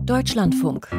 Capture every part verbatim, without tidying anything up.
Deutschlandfunk.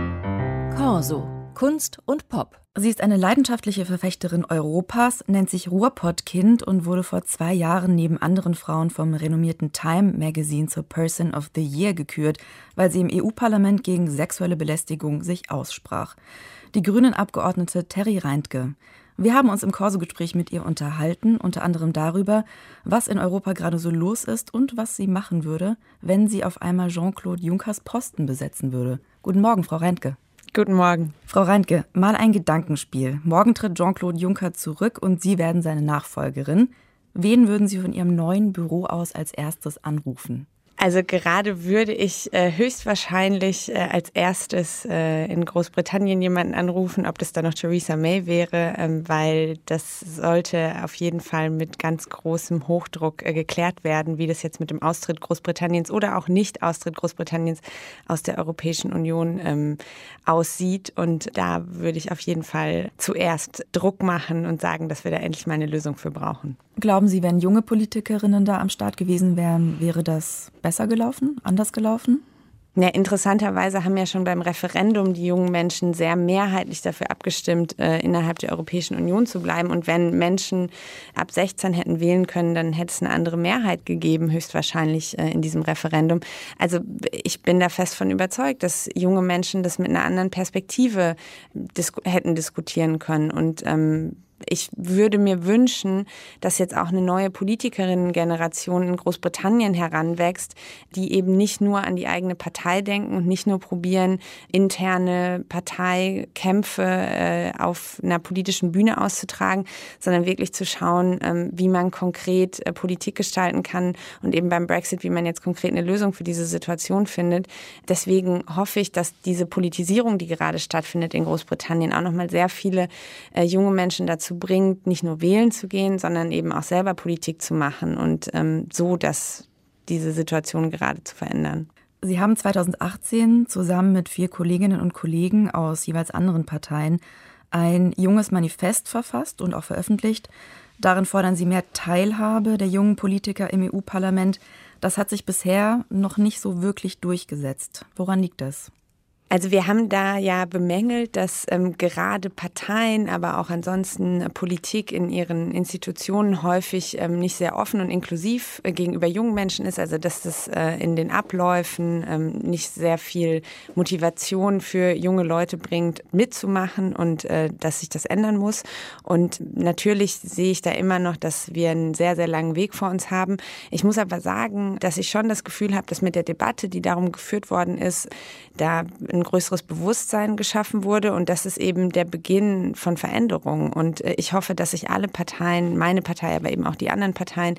Corso. Kunst und Pop. Sie ist eine leidenschaftliche Verfechterin Europas, nennt sich Ruhrpottkind und wurde vor zwei Jahren neben anderen Frauen vom renommierten Time Magazine zur Person of the Year gekürt, weil sie im E U-Parlament gegen sexuelle Belästigung sich aussprach. Die Grünen-Abgeordnete Terry Reintke. Wir haben uns im Corso-Gespräch mit ihr unterhalten, unter anderem darüber, was in Europa gerade so los ist und was sie machen würde, wenn sie auf einmal Jean-Claude Junckers Posten besetzen würde. Guten Morgen, Frau Reintke. Guten Morgen. Frau Reintke, mal ein Gedankenspiel. Morgen tritt Jean-Claude Juncker zurück und Sie werden seine Nachfolgerin. Wen würden Sie von Ihrem neuen Büro aus als erstes anrufen? Also gerade würde ich äh, höchstwahrscheinlich äh, als erstes äh, in Großbritannien jemanden anrufen, ob das dann noch Theresa May wäre, ähm, weil das sollte auf jeden Fall mit ganz großem Hochdruck äh, geklärt werden, wie das jetzt mit dem Austritt Großbritanniens oder auch Nicht-Austritt Großbritanniens aus der Europäischen Union ähm, aussieht. Und da würde ich auf jeden Fall zuerst Druck machen und sagen, dass wir da endlich mal eine Lösung für brauchen. Glauben Sie, wenn junge Politikerinnen da am Start gewesen wären, wäre das besser gelaufen, anders gelaufen? Ja, interessanterweise haben ja schon beim Referendum die jungen Menschen sehr mehrheitlich dafür abgestimmt, äh, innerhalb der Europäischen Union zu bleiben. Und wenn Menschen ab sechzehn hätten wählen können, dann hätte es eine andere Mehrheit gegeben, höchstwahrscheinlich äh, in diesem Referendum. Also ich bin da fest von überzeugt, dass junge Menschen das mit einer anderen Perspektive dis- hätten diskutieren können. Und ähm, ich würde mir wünschen, dass jetzt auch eine neue Politikerinnen-Generation in Großbritannien heranwächst, die eben nicht nur an die eigene Partei denken und nicht nur probieren, interne Parteikämpfe äh, auf einer politischen Bühne auszutragen, sondern wirklich zu schauen, ähm, wie man konkret äh, Politik gestalten kann und eben beim Brexit, wie man jetzt konkret eine Lösung für diese Situation findet. Deswegen hoffe ich, dass diese Politisierung, die gerade stattfindet in Großbritannien, auch nochmal sehr viele äh, junge Menschen dazu bringt, nicht nur wählen zu gehen, sondern eben auch selber Politik zu machen und ähm, so das, diese Situation gerade zu verändern. Sie haben zweitausendachtzehn zusammen mit vier Kolleginnen und Kollegen aus jeweils anderen Parteien ein junges Manifest verfasst und auch veröffentlicht. Darin fordern Sie mehr Teilhabe der jungen Politiker im E U-Parlament. Das hat sich bisher noch nicht so wirklich durchgesetzt. Woran liegt das? Also wir haben da ja bemängelt, dass ähm, gerade Parteien, aber auch ansonsten äh, Politik in ihren Institutionen häufig ähm, nicht sehr offen und inklusiv äh, gegenüber jungen Menschen ist. Also dass das äh, in den Abläufen ähm, nicht sehr viel Motivation für junge Leute bringt, mitzumachen und äh, dass sich das ändern muss. Und natürlich sehe ich da immer noch, dass wir einen sehr, sehr langen Weg vor uns haben. Ich muss aber sagen, dass ich schon das Gefühl habe, dass mit der Debatte, die darum geführt worden ist, da ein größeres Bewusstsein geschaffen wurde und das ist eben der Beginn von Veränderungen. Und ich hoffe, dass sich alle Parteien, meine Partei, aber eben auch die anderen Parteien,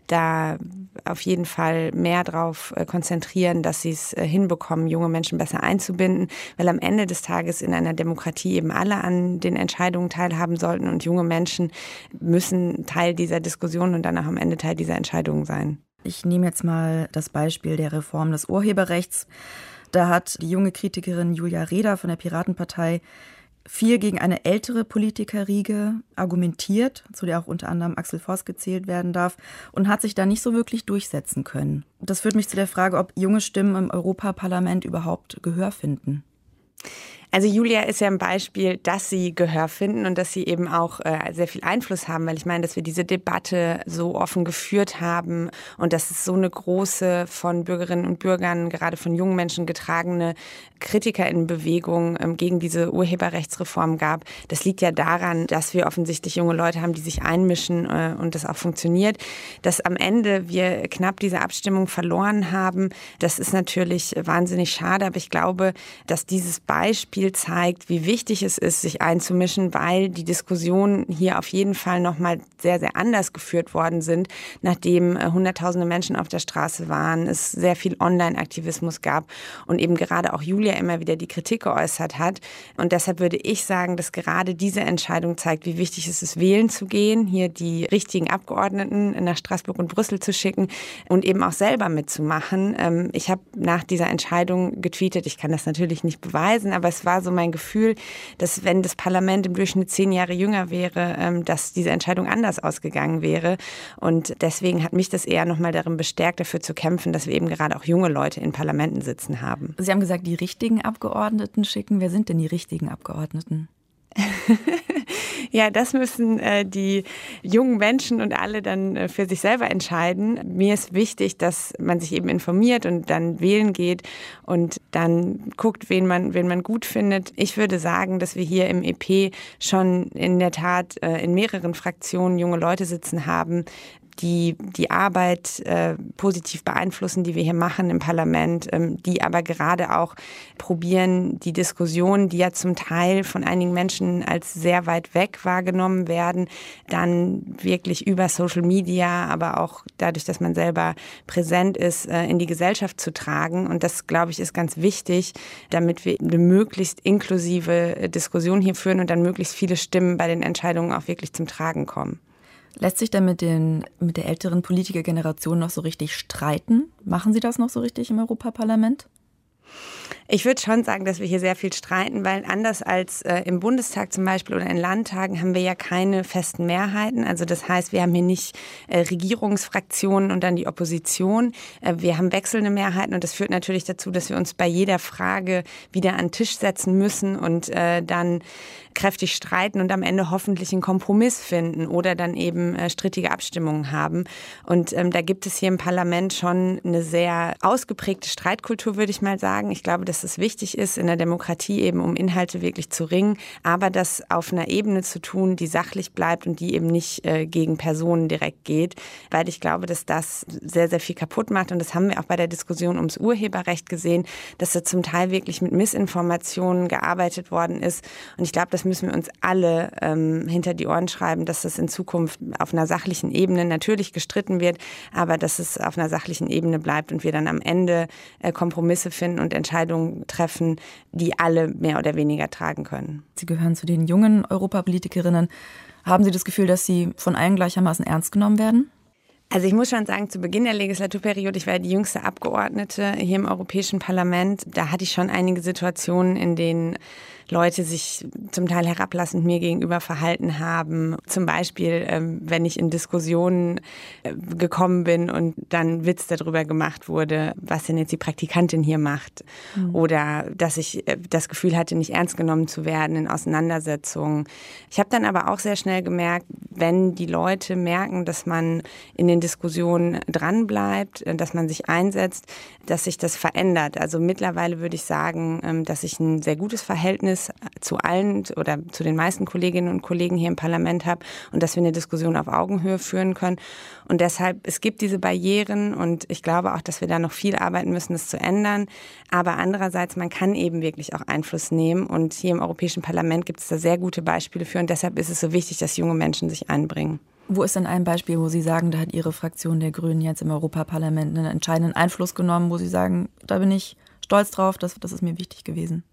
da auf jeden Fall mehr darauf konzentrieren, dass sie es hinbekommen, junge Menschen besser einzubinden, weil am Ende des Tages in einer Demokratie eben alle an den Entscheidungen teilhaben sollten und junge Menschen müssen Teil dieser Diskussion und dann auch am Ende Teil dieser Entscheidungen sein. Ich nehme jetzt mal das Beispiel der Reform des Urheberrechts. Da hat die junge Kritikerin Julia Reda von der Piratenpartei viel gegen eine ältere Politikerriege argumentiert, zu der auch unter anderem Axel Voss gezählt werden darf, und hat sich da nicht so wirklich durchsetzen können. Das führt mich zu der Frage, ob junge Stimmen im Europaparlament überhaupt Gehör finden. Also Julia ist ja ein Beispiel, dass sie Gehör finden und dass sie eben auch äh, sehr viel Einfluss haben, weil ich meine, dass wir diese Debatte so offen geführt haben und dass es so eine große von Bürgerinnen und Bürgern, gerade von jungen Menschen getragene KritikerInnenbewegung ähm, gegen diese Urheberrechtsreform gab. Das liegt ja daran, dass wir offensichtlich junge Leute haben, die sich einmischen äh, und das auch funktioniert. Dass am Ende wir knapp diese Abstimmung verloren haben, das ist natürlich wahnsinnig schade, aber ich glaube, dass dieses Beispiel zeigt, wie wichtig es ist, sich einzumischen, weil die Diskussionen hier auf jeden Fall nochmal sehr, sehr anders geführt worden sind, nachdem äh, hunderttausende Menschen auf der Straße waren, es sehr viel Online-Aktivismus gab und eben gerade auch Julia immer wieder die Kritik geäußert hat. Und deshalb würde ich sagen, dass gerade diese Entscheidung zeigt, wie wichtig es ist, wählen zu gehen, hier die richtigen Abgeordneten nach Straßburg und Brüssel zu schicken und eben auch selber mitzumachen. Ähm, ich habe nach dieser Entscheidung getweetet, ich kann das natürlich nicht beweisen, aber es war war so mein Gefühl, dass wenn das Parlament im Durchschnitt zehn Jahre jünger wäre, dass diese Entscheidung anders ausgegangen wäre. Und deswegen hat mich das eher nochmal darin bestärkt, dafür zu kämpfen, dass wir eben gerade auch junge Leute in Parlamenten sitzen haben. Sie haben gesagt, die richtigen Abgeordneten schicken. Wer sind denn die richtigen Abgeordneten? Ja, das müssen äh, die jungen Menschen und alle dann äh, für sich selber entscheiden. Mir ist wichtig, dass man sich eben informiert und dann wählen geht und dann guckt, wen man, wen man gut findet. Ich würde sagen, dass wir hier im E P schon in der Tat äh, in mehreren Fraktionen junge Leute sitzen haben, die die Arbeit äh, positiv beeinflussen, die wir hier machen im Parlament, ähm, die aber gerade auch probieren, die Diskussionen, die ja zum Teil von einigen Menschen als sehr weit weg wahrgenommen werden, dann wirklich über Social Media, aber auch dadurch, dass man selber präsent ist, äh, in die Gesellschaft zu tragen. Und das, glaube ich, ist ganz wichtig, damit wir eine möglichst inklusive Diskussion hier führen und dann möglichst viele Stimmen bei den Entscheidungen auch wirklich zum Tragen kommen. Lässt sich denn mit, den, mit der älteren Politikergeneration noch so richtig streiten? Machen Sie das noch so richtig im Europaparlament? Ich würde schon sagen, dass wir hier sehr viel streiten, weil anders als äh, im Bundestag zum Beispiel oder in Landtagen haben wir ja keine festen Mehrheiten. Also das heißt, wir haben hier nicht äh, Regierungsfraktionen und dann die Opposition. Äh, wir haben wechselnde Mehrheiten und das führt natürlich dazu, dass wir uns bei jeder Frage wieder an den Tisch setzen müssen und äh, dann kräftig streiten und am Ende hoffentlich einen Kompromiss finden oder dann eben äh, strittige Abstimmungen haben. Und ähm, da gibt es hier im Parlament schon eine sehr ausgeprägte Streitkultur, würde ich mal sagen. Ich glaube, dass es wichtig ist, in der Demokratie eben um Inhalte wirklich zu ringen, aber das auf einer Ebene zu tun, die sachlich bleibt und die eben nicht äh, gegen Personen direkt geht, weil ich glaube, dass das sehr, sehr viel kaputt macht. Und das haben wir auch bei der Diskussion ums Urheberrecht gesehen, dass da zum Teil wirklich mit Missinformationen gearbeitet worden ist. Und ich glaube, das müssen wir uns alle ähm, hinter die Ohren schreiben, dass das in Zukunft auf einer sachlichen Ebene natürlich gestritten wird, aber dass es auf einer sachlichen Ebene bleibt und wir dann am Ende äh, Kompromisse finden und Entscheidungen treffen, die alle mehr oder weniger tragen können. Sie gehören zu den jungen Europapolitikerinnen. Haben Sie das Gefühl, dass Sie von allen gleichermaßen ernst genommen werden? Also ich muss schon sagen, zu Beginn der Legislaturperiode, ich war die jüngste Abgeordnete hier im Europäischen Parlament, da hatte ich schon einige Situationen, in denen Leute sich zum Teil herablassend mir gegenüber verhalten haben. Zum Beispiel, ähm, wenn ich in Diskussionen äh, gekommen bin und dann Witz darüber gemacht wurde, was denn jetzt die Praktikantin hier macht. Mhm. Oder dass ich äh, das Gefühl hatte, nicht ernst genommen zu werden in Auseinandersetzungen. Ich habe dann aber auch sehr schnell gemerkt, wenn die Leute merken, dass man in den Diskussionen dranbleibt, äh, dass man sich einsetzt, dass sich das verändert. Also mittlerweile würde ich sagen, ähm, dass ich ein sehr gutes Verhältnis zu allen oder zu den meisten Kolleginnen und Kollegen hier im Parlament habe und dass wir eine Diskussion auf Augenhöhe führen können. Und deshalb, es gibt diese Barrieren und ich glaube auch, dass wir da noch viel arbeiten müssen, das zu ändern. Aber andererseits, man kann eben wirklich auch Einfluss nehmen und hier im Europäischen Parlament gibt es da sehr gute Beispiele für und deshalb ist es so wichtig, dass junge Menschen sich einbringen. Wo ist denn ein Beispiel, wo Sie sagen, da hat Ihre Fraktion der Grünen jetzt im Europaparlament einen entscheidenden Einfluss genommen, wo Sie sagen, da bin ich stolz drauf, das, das ist mir wichtig gewesen?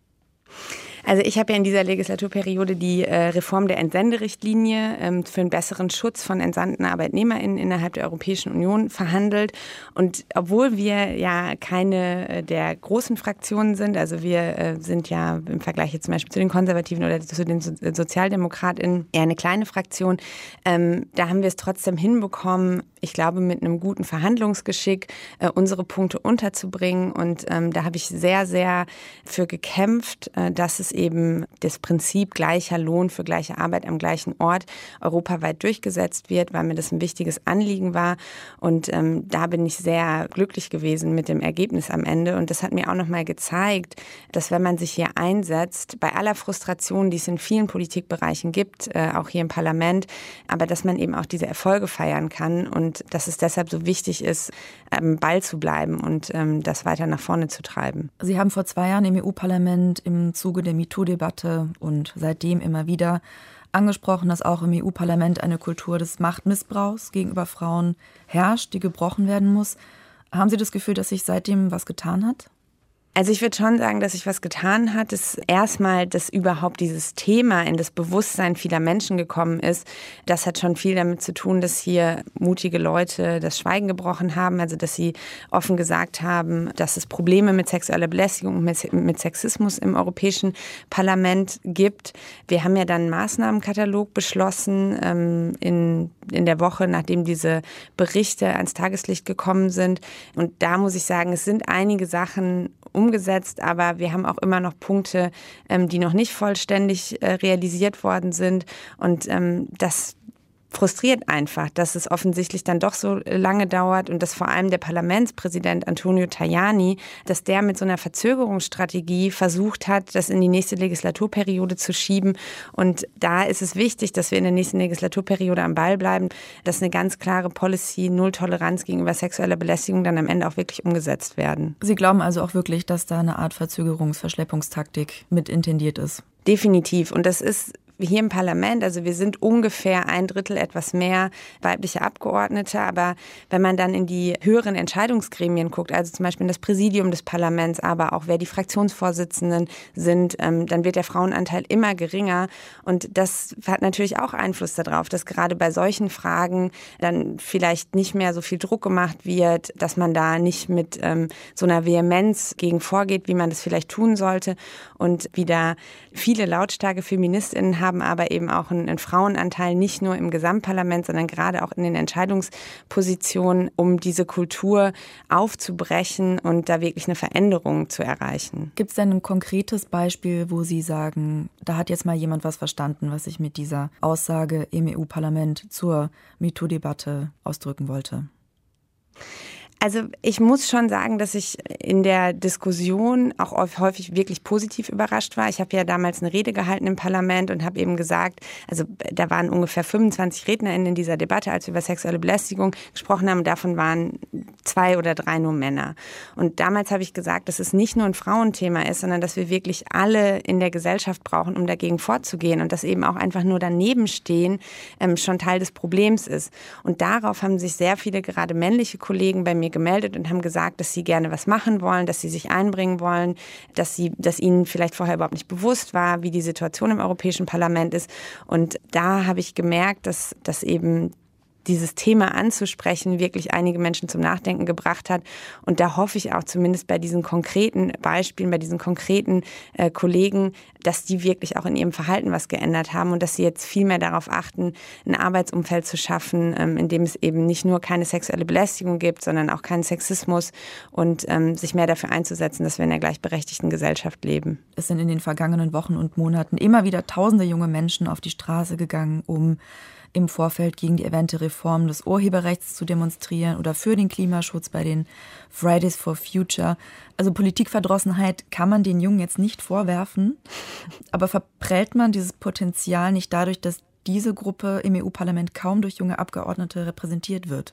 Also ich habe ja in dieser Legislaturperiode die äh, Reform der Entsenderichtlinie ähm, für einen besseren Schutz von entsandten ArbeitnehmerInnen innerhalb der Europäischen Union verhandelt. Und obwohl wir ja keine äh, der großen Fraktionen sind, also wir äh, sind ja im Vergleich jetzt zum Beispiel zu den Konservativen oder zu den so- SozialdemokratInnen eher eine kleine Fraktion, ähm, da haben wir es trotzdem hinbekommen, ich glaube mit einem guten Verhandlungsgeschick äh, unsere Punkte unterzubringen. Und ähm, da habe ich sehr, sehr für gekämpft, äh, dass es eben das Prinzip gleicher Lohn für gleiche Arbeit am gleichen Ort europaweit durchgesetzt wird, weil mir das ein wichtiges Anliegen war. Und ähm, da bin ich sehr glücklich gewesen mit dem Ergebnis am Ende. Und das hat mir auch nochmal gezeigt, dass wenn man sich hier einsetzt, bei aller Frustration, die es in vielen Politikbereichen gibt, äh, auch hier im Parlament, aber dass man eben auch diese Erfolge feiern kann und dass es deshalb so wichtig ist, am Ball zu bleiben und ähm, das weiter nach vorne zu treiben. Sie haben vor zwei Jahren im E U-Parlament im Zuge der MeToo-Debatte und seitdem immer wieder angesprochen, dass auch im E U-Parlament eine Kultur des Machtmissbrauchs gegenüber Frauen herrscht, die gebrochen werden muss. Haben Sie das Gefühl, dass sich seitdem was getan hat? Also ich würde schon sagen, dass sich was getan hat, dass erstmal, dass überhaupt dieses Thema in das Bewusstsein vieler Menschen gekommen ist. Das hat schon viel damit zu tun, dass hier mutige Leute das Schweigen gebrochen haben, also dass sie offen gesagt haben, dass es Probleme mit sexueller Belästigung und mit Sexismus im Europäischen Parlament gibt. Wir haben ja dann einen Maßnahmenkatalog beschlossen ähm, in, in der Woche, nachdem diese Berichte ans Tageslicht gekommen sind. Und da muss ich sagen, es sind einige Sachen umgesetzt, aber wir haben auch immer noch Punkte, ähm, die noch nicht vollständig äh, realisiert worden sind. Und ähm, das frustriert einfach, dass es offensichtlich dann doch so lange dauert und dass vor allem der Parlamentspräsident Antonio Tajani, dass der mit so einer Verzögerungsstrategie versucht hat, das in die nächste Legislaturperiode zu schieben. Und da ist es wichtig, dass wir in der nächsten Legislaturperiode am Ball bleiben, dass eine ganz klare Policy, Null Toleranz gegenüber sexueller Belästigung dann am Ende auch wirklich umgesetzt werden. Sie glauben also auch wirklich, dass da eine Art Verzögerungs-, Verschleppungstaktik mit intendiert ist? Definitiv. Und das ist hier im Parlament, also wir sind ungefähr ein Drittel, etwas mehr weibliche Abgeordnete, aber wenn man dann in die höheren Entscheidungsgremien guckt, also zum Beispiel in das Präsidium des Parlaments, aber auch wer die Fraktionsvorsitzenden sind, ähm, dann wird der Frauenanteil immer geringer und das hat natürlich auch Einfluss darauf, dass gerade bei solchen Fragen dann vielleicht nicht mehr so viel Druck gemacht wird, dass man da nicht mit ähm, so einer Vehemenz gegen vorgeht, wie man das vielleicht tun sollte und wieder viele lautstarke Feministinnen haben, haben aber eben auch einen, einen Frauenanteil, nicht nur im Gesamtparlament, sondern gerade auch in den Entscheidungspositionen, um diese Kultur aufzubrechen und da wirklich eine Veränderung zu erreichen. Gibt es denn ein konkretes Beispiel, wo Sie sagen, da hat jetzt mal jemand was verstanden, was ich mit dieser Aussage im E U-Parlament zur MeToo-Debatte ausdrücken wollte? Also ich muss schon sagen, dass ich in der Diskussion auch häufig wirklich positiv überrascht war. Ich habe ja damals eine Rede gehalten im Parlament und habe eben gesagt, also da waren ungefähr fünfundzwanzig RednerInnen in dieser Debatte, als wir über sexuelle Belästigung gesprochen haben. Davon waren zwei oder drei nur Männer. Und damals habe ich gesagt, dass es nicht nur ein Frauenthema ist, sondern dass wir wirklich alle in der Gesellschaft brauchen, um dagegen vorzugehen. Und dass eben auch einfach nur daneben stehen ähm, schon Teil des Problems ist. Und darauf haben sich sehr viele, gerade männliche Kollegen bei mir gemeldet und haben gesagt, dass sie gerne was machen wollen, dass sie sich einbringen wollen, dass sie, dass ihnen vielleicht vorher überhaupt nicht bewusst war, wie die Situation im Europäischen Parlament ist. Und da habe ich gemerkt, dass, dass eben dieses Thema anzusprechen wirklich einige Menschen zum Nachdenken gebracht hat. Und da hoffe ich auch zumindest bei diesen konkreten Beispielen, bei diesen konkreten äh, Kollegen, dass die wirklich auch in ihrem Verhalten was geändert haben und dass sie jetzt viel mehr darauf achten, ein Arbeitsumfeld zu schaffen, ähm, in dem es eben nicht nur keine sexuelle Belästigung gibt, sondern auch keinen Sexismus und ähm, sich mehr dafür einzusetzen, dass wir in einer gleichberechtigten Gesellschaft leben. Es sind in den vergangenen Wochen und Monaten immer wieder tausende junge Menschen auf die Straße gegangen, um im Vorfeld gegen die erwähnte Reform des Urheberrechts zu demonstrieren oder für den Klimaschutz bei den Fridays for Future. Also Politikverdrossenheit kann man den Jungen jetzt nicht vorwerfen, aber verprellt man dieses Potenzial nicht dadurch, dass diese Gruppe im E U-Parlament kaum durch junge Abgeordnete repräsentiert wird?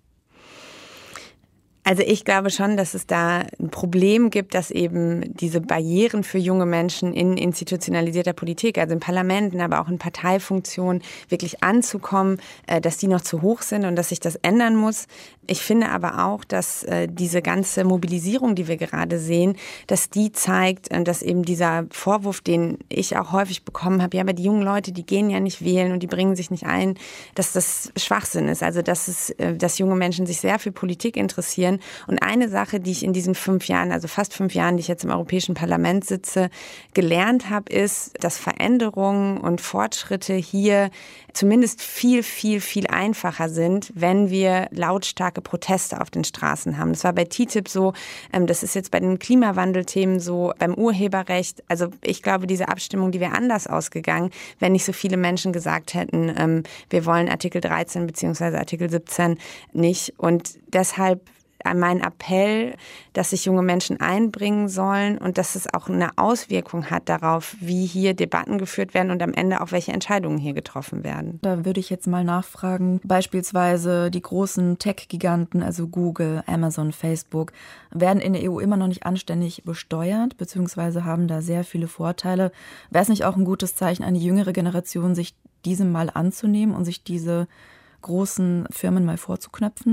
Also ich glaube schon, dass es da ein Problem gibt, dass eben diese Barrieren für junge Menschen in institutionalisierter Politik, also in Parlamenten, aber auch in Parteifunktionen wirklich anzukommen, dass die noch zu hoch sind und dass sich das ändern muss. Ich finde aber auch, dass diese ganze Mobilisierung, die wir gerade sehen, dass die zeigt, dass eben dieser Vorwurf, den ich auch häufig bekommen habe, ja, aber die jungen Leute, die gehen ja nicht wählen und die bringen sich nicht ein, dass das Schwachsinn ist. Also dass es, dass junge Menschen sich sehr für Politik interessieren. Und eine Sache, die ich in diesen fünf Jahren, also fast fünf Jahren, die ich jetzt im Europäischen Parlament sitze, gelernt habe, ist, dass Veränderungen und Fortschritte hier zumindest viel, viel, viel einfacher sind, wenn wir lautstarke Proteste auf den Straßen haben. Das war bei T T I P so, das ist jetzt bei den Klimawandelthemen so, beim Urheberrecht. Also ich glaube, diese Abstimmung, die wäre anders ausgegangen, wenn nicht so viele Menschen gesagt hätten, wir wollen Artikel dreizehn bzw. Artikel siebzehn nicht. Und deshalb mein Appell, dass sich junge Menschen einbringen sollen und dass es auch eine Auswirkung hat darauf, wie hier Debatten geführt werden und am Ende auch welche Entscheidungen hier getroffen werden. Da würde ich jetzt mal nachfragen, beispielsweise die großen Tech-Giganten, also Google, Amazon, Facebook, werden in der E U immer noch nicht anständig besteuert, beziehungsweise haben da sehr viele Vorteile. Wäre es nicht auch ein gutes Zeichen an die jüngere Generation, sich diesem mal anzunehmen und sich diese großen Firmen mal vorzuknöpfen?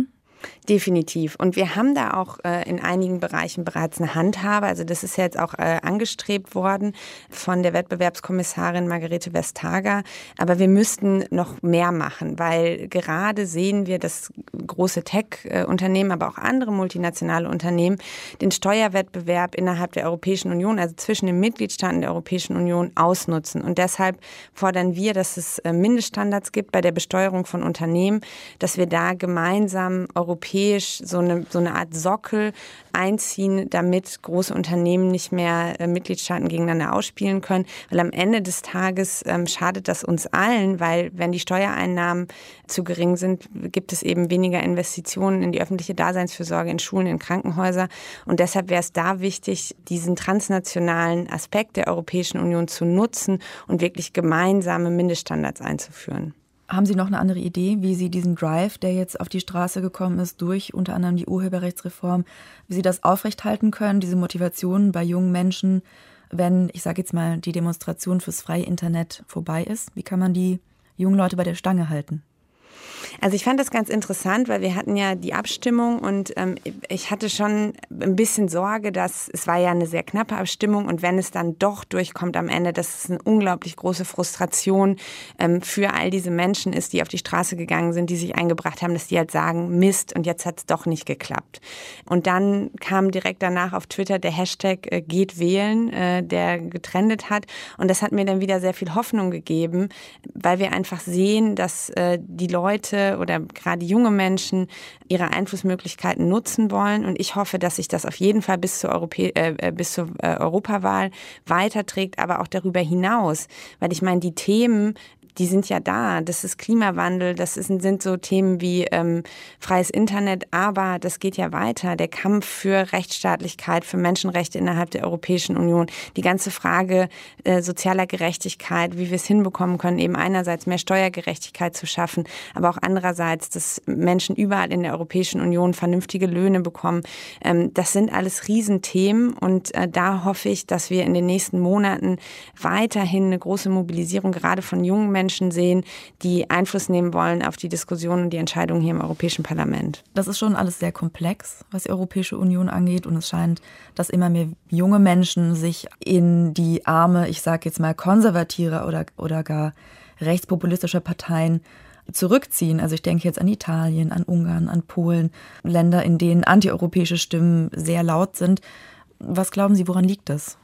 Definitiv. Und wir haben da auch äh, in einigen Bereichen bereits eine Handhabe. Also das ist jetzt auch äh, angestrebt worden von der Wettbewerbskommissarin Margarete Vestager. Aber wir müssten noch mehr machen, weil gerade sehen wir, dass große Tech-Unternehmen, aber auch andere multinationale Unternehmen den Steuerwettbewerb innerhalb der Europäischen Union, also zwischen den Mitgliedstaaten der Europäischen Union, ausnutzen. Und deshalb fordern wir, dass es äh, Mindeststandards gibt bei der Besteuerung von Unternehmen, dass wir da gemeinsam europäisch so eine, so eine Art Sockel einziehen, damit große Unternehmen nicht mehr äh, Mitgliedstaaten gegeneinander ausspielen können. Weil am Ende des Tages ähm, schadet das uns allen, weil wenn die Steuereinnahmen zu gering sind, gibt es eben weniger Investitionen in die öffentliche Daseinsfürsorge, in Schulen, in Krankenhäuser. Und deshalb wäre es da wichtig, diesen transnationalen Aspekt der Europäischen Union zu nutzen und wirklich gemeinsame Mindeststandards einzuführen. Haben Sie noch eine andere Idee, wie Sie diesen Drive, der jetzt auf die Straße gekommen ist, durch unter anderem die Urheberrechtsreform, wie Sie das aufrechthalten können, diese Motivation bei jungen Menschen, wenn, ich sage jetzt mal, die Demonstration fürs freie Internet vorbei ist? Wie kann man die jungen Leute bei der Stange halten? Also ich fand das ganz interessant, weil wir hatten ja die Abstimmung und ähm, ich hatte schon ein bisschen Sorge, dass es war ja eine sehr knappe Abstimmung und wenn es dann doch durchkommt am Ende, dass es eine unglaublich große Frustration ähm, für all diese Menschen ist, die auf die Straße gegangen sind, die sich eingebracht haben, dass die halt sagen, Mist, und jetzt hat es doch nicht geklappt. Und dann kam direkt danach auf Twitter der Hashtag äh, geht wählen, äh, der getrendet hat und das hat mir dann wieder sehr viel Hoffnung gegeben, weil wir einfach sehen, dass äh, die Leute oder gerade junge Menschen ihre Einflussmöglichkeiten nutzen wollen. Und ich hoffe, dass sich das auf jeden Fall bis zur, Europä- äh, bis zur äh, Europawahl weiterträgt, aber auch darüber hinaus. Weil ich meine, die Themen, die sind ja da. Das ist Klimawandel, das ist, sind so Themen wie ähm, freies Internet, aber das geht ja weiter. Der Kampf für Rechtsstaatlichkeit, für Menschenrechte innerhalb der Europäischen Union, die ganze Frage äh, sozialer Gerechtigkeit, wie wir es hinbekommen können, eben einerseits mehr Steuergerechtigkeit zu schaffen, aber auch andererseits, dass Menschen überall in der Europäischen Union vernünftige Löhne bekommen. Ähm, das sind alles Riesenthemen und äh, da hoffe ich, dass wir in den nächsten Monaten weiterhin eine große Mobilisierung gerade von jungen Menschen Menschen sehen, die Einfluss nehmen wollen auf die Diskussion und die Entscheidungen hier im Europäischen Parlament. Das ist schon alles sehr komplex, was die Europäische Union angeht. Und es scheint, dass immer mehr junge Menschen sich in die Arme, ich sage jetzt mal konservativer oder, oder gar rechtspopulistischer Parteien zurückziehen. Also ich denke jetzt an Italien, an Ungarn, an Polen, Länder, in denen antieuropäische Stimmen sehr laut sind. Was glauben Sie, woran liegt das?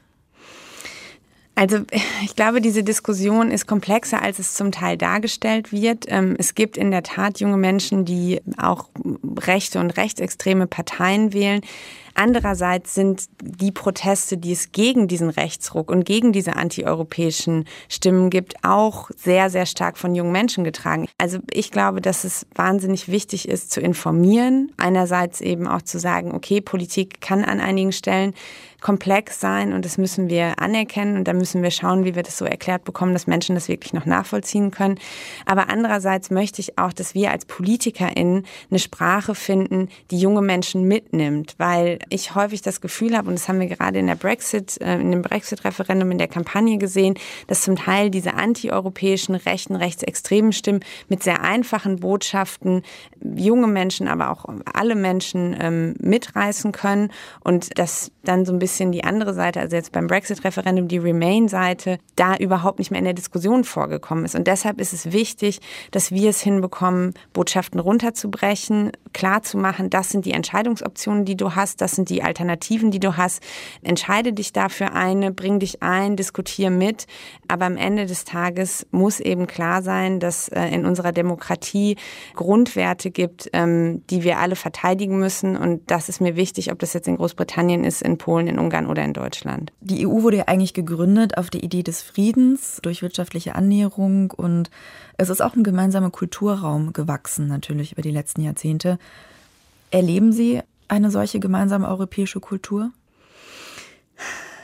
Also ich glaube, diese Diskussion ist komplexer, als es zum Teil dargestellt wird. Es gibt in der Tat junge Menschen, die auch rechte und rechtsextreme Parteien wählen. Andererseits sind die Proteste, die es gegen diesen Rechtsruck und gegen diese antieuropäischen Stimmen gibt, auch sehr, sehr stark von jungen Menschen getragen. Also ich glaube, dass es wahnsinnig wichtig ist, zu informieren. Einerseits eben auch zu sagen, okay, Politik kann an einigen Stellen komplex sein und das müssen wir anerkennen und da müssen wir schauen, wie wir das so erklärt bekommen, dass Menschen das wirklich noch nachvollziehen können. Aber andererseits möchte ich auch, dass wir als PolitikerInnen eine Sprache finden, die junge Menschen mitnimmt, weil ich häufig das Gefühl habe, und das haben wir gerade in der Brexit, in dem Brexit-Referendum in der Kampagne gesehen, dass zum Teil diese antieuropäischen, rechten, rechtsextremen Stimmen mit sehr einfachen Botschaften junge Menschen, aber auch alle Menschen ähm, mitreißen können und dass dann so ein bisschen die andere Seite, also jetzt beim Brexit-Referendum die Remain-Seite, da überhaupt nicht mehr in der Diskussion vorgekommen ist. Und deshalb ist es wichtig, dass wir es hinbekommen, Botschaften runterzubrechen, klarzumachen, das sind die Entscheidungsoptionen, die du hast, das sind die Alternativen, die du hast. Entscheide dich dafür eine, bring dich ein, diskutiere mit. Aber am Ende des Tages muss eben klar sein, dass äh, in unserer Demokratie Grundwerte gibt, ähm, die wir alle verteidigen müssen. Und das ist mir wichtig, ob das jetzt in Großbritannien ist, in Polen, in Ungarn oder in Deutschland. Die E U wurde ja eigentlich gegründet auf die Idee des Friedens durch wirtschaftliche Annäherung und es ist auch ein gemeinsamer Kulturraum gewachsen, natürlich über die letzten Jahrzehnte. Erleben Sie eine solche gemeinsame europäische Kultur?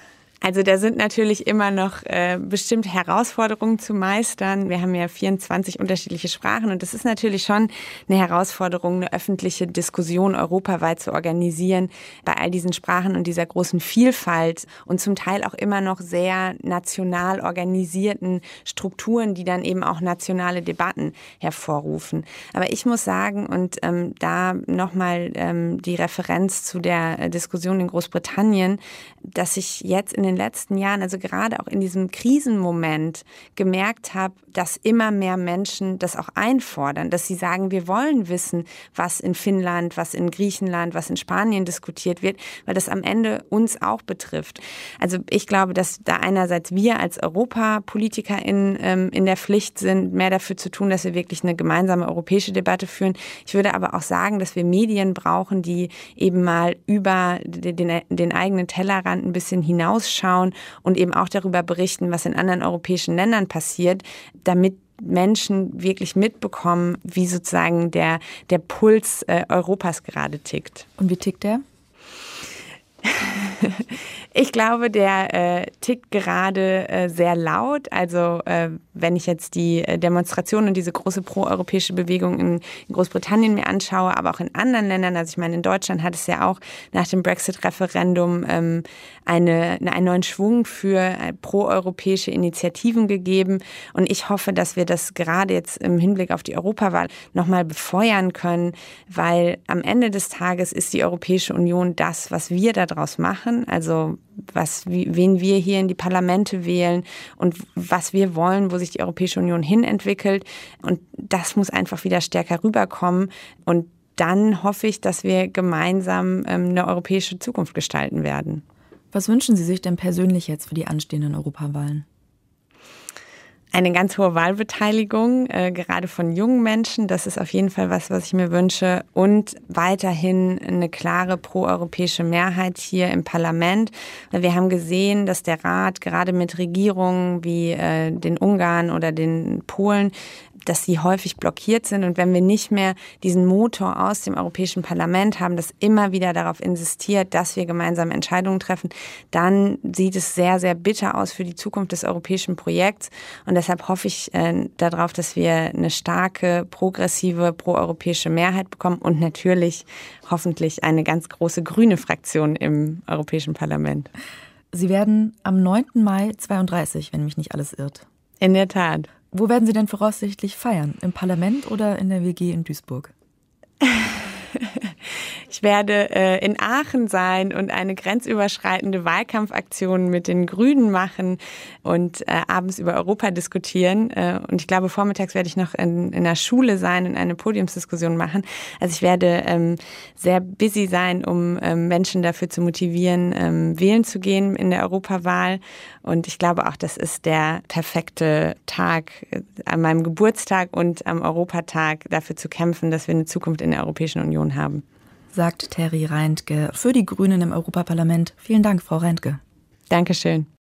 Also da sind natürlich immer noch äh, bestimmte Herausforderungen zu meistern. Wir haben ja vierundzwanzig unterschiedliche Sprachen und es ist natürlich schon eine Herausforderung, eine öffentliche Diskussion europaweit zu organisieren bei all diesen Sprachen und dieser großen Vielfalt und zum Teil auch immer noch sehr national organisierten Strukturen, die dann eben auch nationale Debatten hervorrufen. Aber ich muss sagen, und ähm, da nochmal ähm, die Referenz zu der äh, Diskussion in Großbritannien, dass ich jetzt in den letzten Jahren, also gerade auch in diesem Krisenmoment, gemerkt habe, dass immer mehr Menschen das auch einfordern, dass sie sagen, wir wollen wissen, was in Finnland, was in Griechenland, was in Spanien diskutiert wird, weil das am Ende uns auch betrifft. Also ich glaube, dass da einerseits wir als EuropapolitikerInnen ähm, in der Pflicht sind, mehr dafür zu tun, dass wir wirklich eine gemeinsame europäische Debatte führen. Ich würde aber auch sagen, dass wir Medien brauchen, die eben mal über den, den, den eigenen Tellerrand ein bisschen hinausschauen und eben auch darüber berichten, was in anderen europäischen Ländern passiert, damit Menschen wirklich mitbekommen, wie sozusagen der, der Puls äh, Europas gerade tickt. Und wie tickt der? Ich glaube, der äh, tickt gerade äh, sehr laut. Also äh, wenn ich jetzt die äh, Demonstrationen und diese große proeuropäische Bewegung in, in Großbritannien mir anschaue, aber auch in anderen Ländern, also ich meine, in Deutschland hat es ja auch nach dem Brexit-Referendum ähm, eine, einen neuen Schwung für äh, proeuropäische Initiativen gegeben. Und ich hoffe, dass wir das gerade jetzt im Hinblick auf die Europawahl nochmal befeuern können, weil am Ende des Tages ist die Europäische Union das, was wir daraus machen. Also was, wen wir hier in die Parlamente wählen und was wir wollen, wo sich die Europäische Union hinentwickelt. Und das muss einfach wieder stärker rüberkommen. Und dann hoffe ich, dass wir gemeinsam eine europäische Zukunft gestalten werden. Was wünschen Sie sich denn persönlich jetzt für die anstehenden Europawahlen? Eine ganz hohe Wahlbeteiligung, äh, gerade von jungen Menschen. Das ist auf jeden Fall was, was ich mir wünsche. Und weiterhin eine klare proeuropäische Mehrheit hier im Parlament. Wir haben gesehen, dass der Rat gerade mit Regierungen wie äh, den Ungarn oder den Polen, dass sie häufig blockiert sind. Und wenn wir nicht mehr diesen Motor aus dem Europäischen Parlament haben, das immer wieder darauf insistiert, dass wir gemeinsame Entscheidungen treffen, dann sieht es sehr, sehr bitter aus für die Zukunft des europäischen Projekts. Und deshalb hoffe ich äh, darauf, dass wir eine starke, progressive, proeuropäische Mehrheit bekommen und natürlich hoffentlich eine ganz große grüne Fraktion im Europäischen Parlament. Sie werden am neunten Mai zweiunddreißig, wenn mich nicht alles irrt. In der Tat. Wo werden Sie denn voraussichtlich feiern? Im Parlament oder in der W G in Duisburg? Ich werde äh, in Aachen sein und eine grenzüberschreitende Wahlkampfaktion mit den Grünen machen und äh, abends über Europa diskutieren. Äh, und ich glaube, vormittags werde ich noch in, in der Schule sein und eine Podiumsdiskussion machen. Also ich werde ähm, sehr busy sein, um ähm, Menschen dafür zu motivieren, ähm, wählen zu gehen in der Europawahl. Und ich glaube auch, das ist der perfekte Tag äh, an meinem Geburtstag und am Europatag dafür zu kämpfen, dass wir eine Zukunft in der Europäischen Union haben. Sagt Terry Reintke für die Grünen im Europaparlament. Vielen Dank, Frau Reintke. Dankeschön.